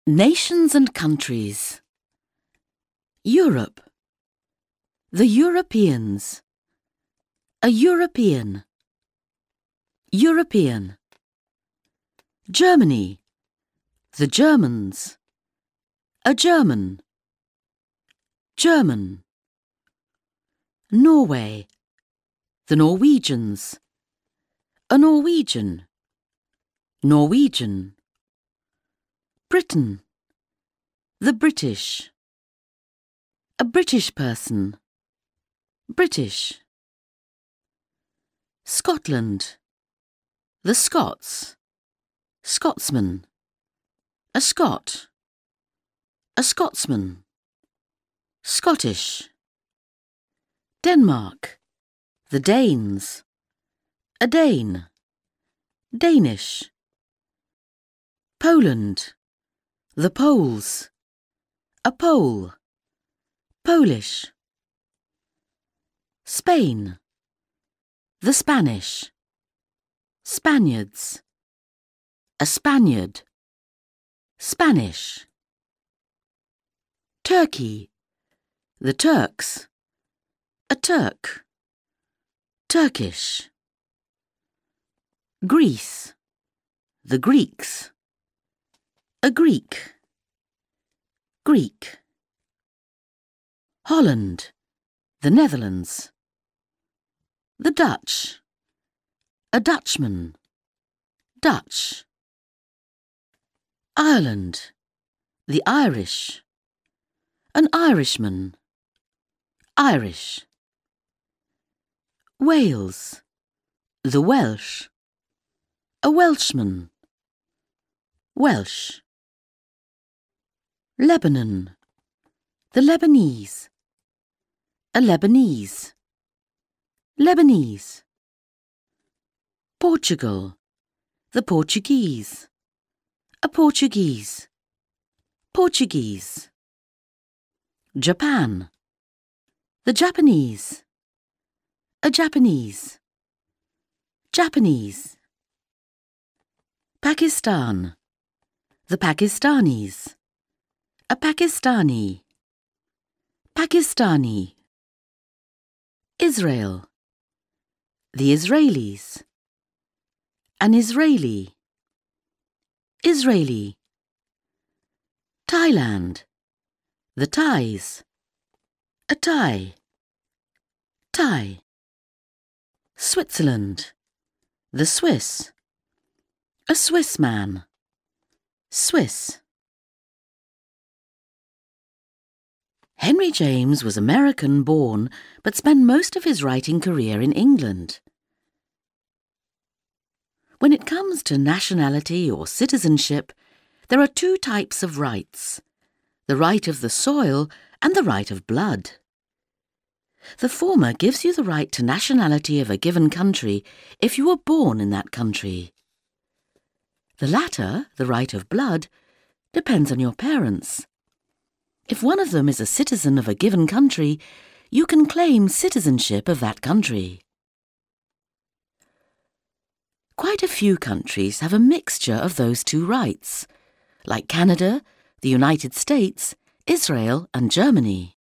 Nations and countries. Europe. The Europeans. A European. European. Germany. The Germans. A German. German. Norway. The Norwegians. A Norwegian. Norwegian. Britain. The British. A British person. British. Scotland. The Scots. Scotsman. A Scot. A Scotsman. Scottish. Denmark. The Danes. A Dane. Danish. Poland. The Poles. A Pole. Polish. Spain. The Spanish. Spaniards. A Spaniard. Spanish. Turkey. The Turks. A Turk. Turkish. Greece. The Greeks. A Greek. Greek. Holland. The Netherlands. The Dutch. A Dutchman. Dutch. Ireland. The Irish. An Irishman. Irish. Wales. The Welsh. A Welshman. Welsh. Lebanon. The Lebanese. A Lebanese. Lebanese. Portugal. The Portuguese. A Portuguese. Portuguese. Japan. The Japanese. A Japanese. Japanese. Pakistan. The Pakistanis. A Pakistani. Pakistani. Israel. The Israelis. An Israeli. Israeli. Thailand. The Thais. A Thai. Thai. Switzerland. The Swiss. A Swiss man. Swiss. Henry James was American-born, but spent most of his writing career in England. When it comes to nationality or citizenship, there are two types of rights: the right of the soil and the right of blood. The former gives you the right to nationality of a given country if you were born in that country. The latter, the right of blood, depends on your parents. If one of them is a citizen of a given country, you can claim citizenship of that country. Quite a few countries have a mixture of those two rights, like Canada, the United States, Israel and Germany.